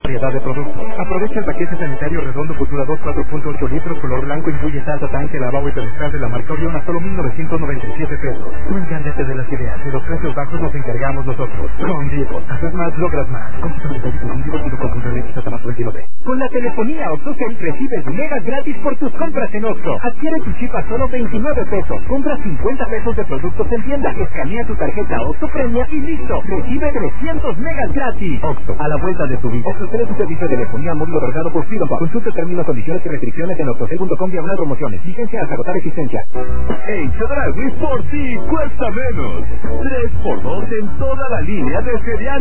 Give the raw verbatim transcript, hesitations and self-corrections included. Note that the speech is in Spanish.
Variedad de productos. Aprovecha el paquete sanitario redondo Futura dos cuatro punto ocho litros color blanco, incluye taza, tanque, lavabo y pedestal de la marca Orión a solo mil novecientos noventa y siete pesos. No encárgate de las ideas, de los precios bajos nos encargamos nosotros. Con Diego, haces más, logras más. Con la telefonía OxoCell recibes megas gratis por tus compras en Oxxo. Adquiere tu chip a solo veintinueve pesos. Compra cincuenta pesos de productos en tienda. Escanea tu tarjeta Oxxo Premia y listo. Recibe trescientos megas gratis. Oxxo, a la vuelta de tu vida. Oxxo es un servicio de telefonía móvil otorgado por Freedom Pop. Consulta términos, condiciones y restricciones en oxocell punto com diagonal promociones. Vigencia hasta agotar existencia. En Chedraui por ti cuesta menos. tres por dos en toda la línea de cereales.